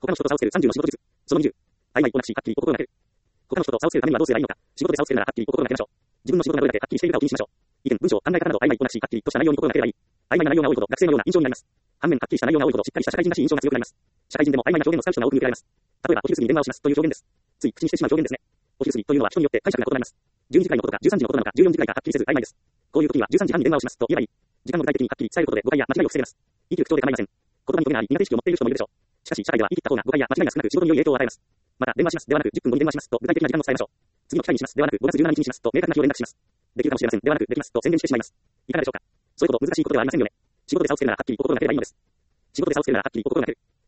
他の人と差をつける30の仕事術。その20。曖昧、同じ、はっきり、心がける。他の人と差をつけるためにはどうすればいいのか。仕事で差をつけるならはっきり、心がけましょう。自分の仕事がどれだけはっきりしているかを気にしましょう。意見、文章、考え方など曖昧、同じ、はっきりとした内容に心がければいい。曖昧な内容が多いほど学生のような印象になります。反面、はっきりした内容が多いほどしっかりした社会人らしい印象が強くなります。社会人でも曖昧な表現を使う人が多く見受けられます。例えば、お昼過ぎに電話をしますという表現です。つい口にしてしまう表現ですね。お昼過ぎというのは人によって解釈が異なります。12時くらいのことか13時のことなのか14時くらいかはっきりせず曖昧です。こういう時には13時半に電話をしますと言えばいい。時間を具体的にはっきり伝えることで誤解や間違いを防げます。息不調で構いません。言葉にトゲがあり苦手意識を持っている人もいるでしょう。しかし社会では言い切った方が誤解や間違いが少なく仕事に良い影響を与えます。また電話しますではなく10分後に電話しますと具体的な時間を伝えましょう。次の機会にしますではなく5月17日にしますと明確な日を連絡します。できるかもしれませんではなくできますと宣言してしまいます。いかがでしょうか。そういうこと難しいことではありませんよね。仕事で差をつけるならはっきり心がければいいのです。仕事で差をつけるならはっきり心がける。